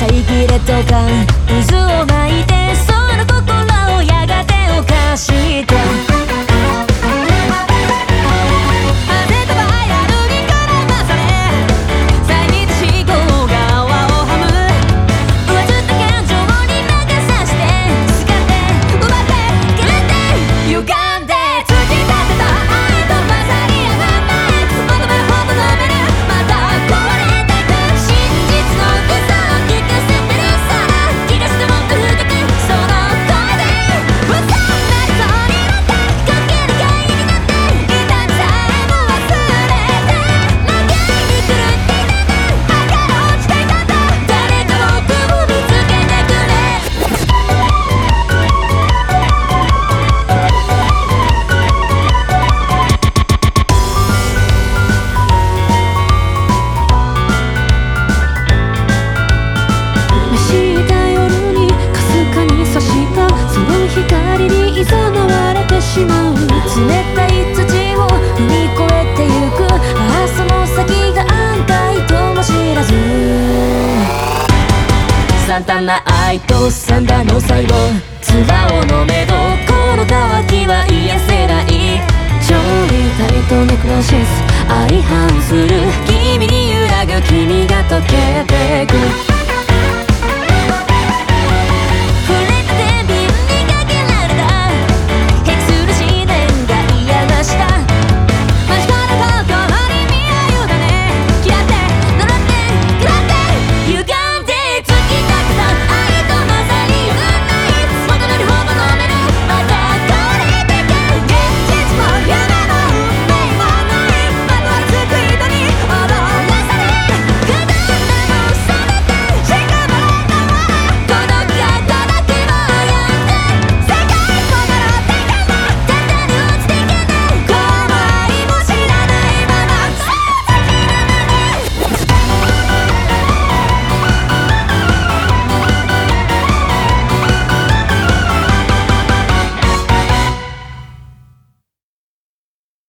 遮れとか渦を巻いて、その心をやがて犯して、光に誘われてしまう。冷たい土を踏み越えてゆく、ああその先が案外とも知らず、惨憺な愛と散々の最後、素顔の目どこの渇きは癒せない。超立体とネクロシス、相反する君に揺らぐ君が溶けて